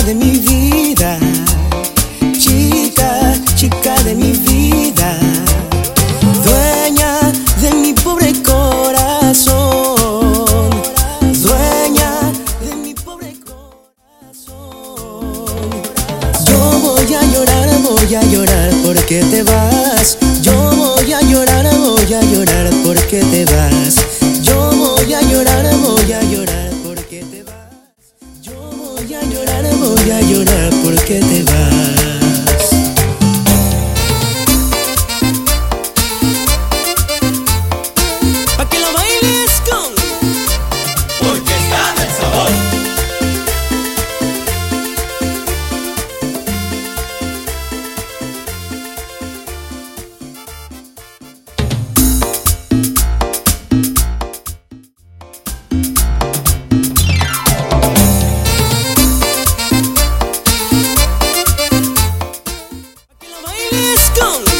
de mi vida, chica, chica de mi vida, dueña de mi pobre corazón, dueña de mi pobre corazón. Yo voy a llorar porque te vas. Yo voy a llorar porque te vas. Yo voy a llorar porque te vas. Yo voy a llorar porque te vas. Pa' que lo bailes con Porque está el sabor. Pa' que lo bailes con